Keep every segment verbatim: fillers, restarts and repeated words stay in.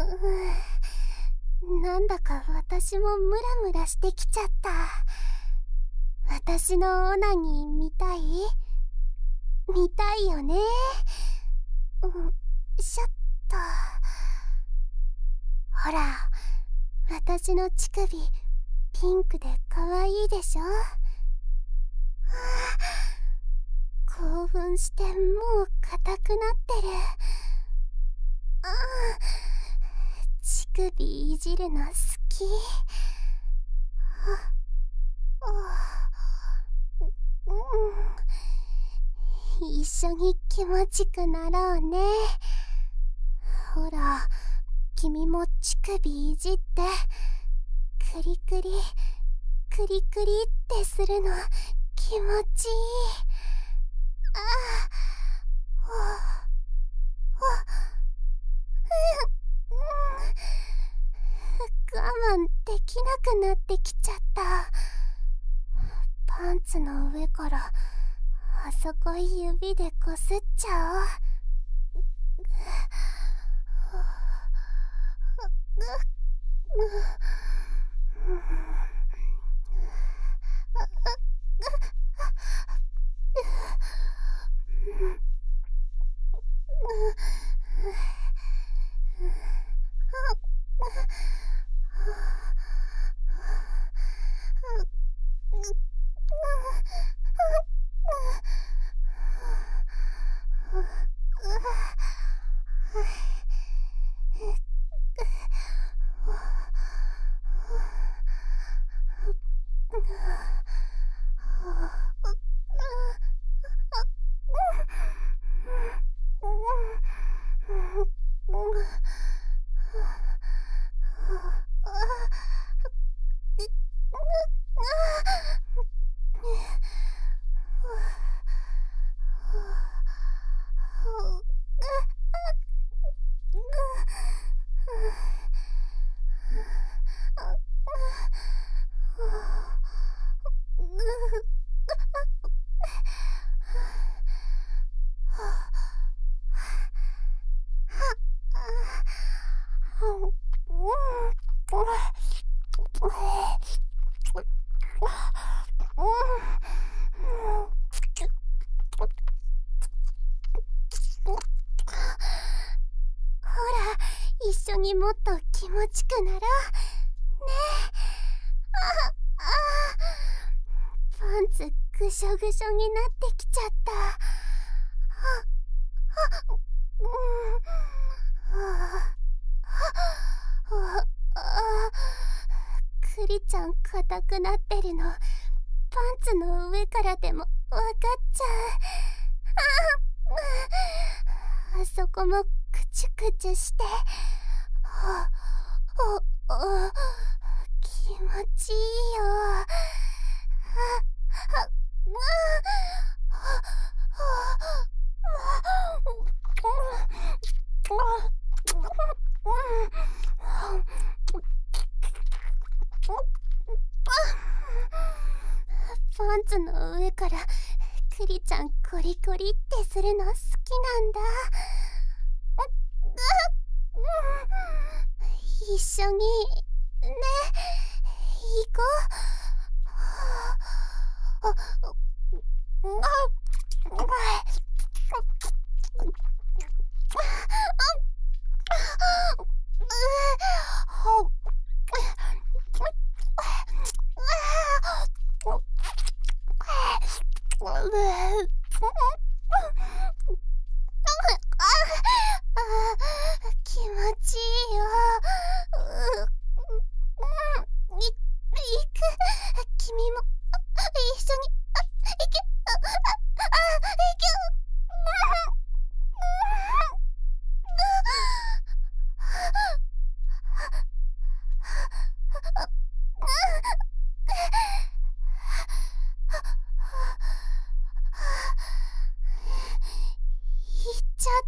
うーん、なんだか私もムラムラしてきちゃった。私のオナニー見たい？見たいよね。うん、しょっと。ほら、私の乳首ピンクで可愛いでしょ。興奮してもう硬くなってる。ああ、乳首いじるの好き。ああ、うん、一緒に気持ちくなろうね。ほら、君も乳首いじって、クリクリクリクリってするの気持ちいい。ああ、ほほうん、我慢できなくなってきちゃった。パンツの上からあそこ指でこすっちゃおう。一緒にもっと気持ちくなろうね。え、ああ、パンツぐしょぐしょになってきちゃった。ああ、うん、ああ、ああ、クリちゃん硬くなってるのパンツの上からでもわかっちゃう。ああ、あそこもクチュクチュして、はあ、あ、気持ちいいよ。あ、あ、あ、パンツの上からクリちゃんコリコリってするの好きなんだ。一緒にね、行こう。あ、気持ちいいよ。い、行く。君も一緒に行け。あ、あ、行け。行っちゃった。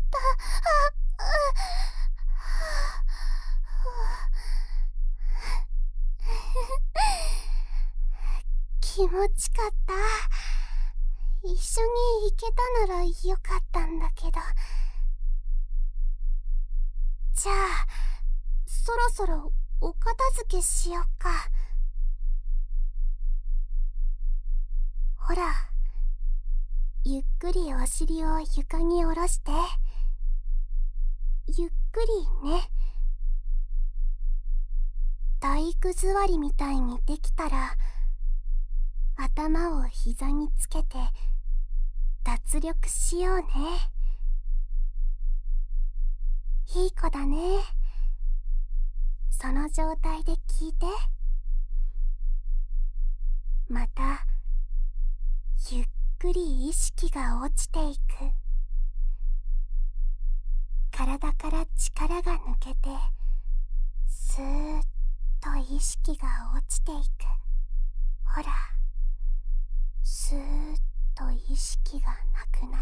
気持ちかった。一緒に行けたならよかったんだけど。じゃあそろそろお片付けしようか。ほら、ゆっくりお尻を床に下ろして。ゆっくりね。体育座りみたいにできたら、頭を膝につけて脱力しようね。いい子だね。その状態で聞いて。またゆっくり意識が落ちていく。体から力が抜けて、スーッと意識が落ちていく。ほら、スーッと意識がなくな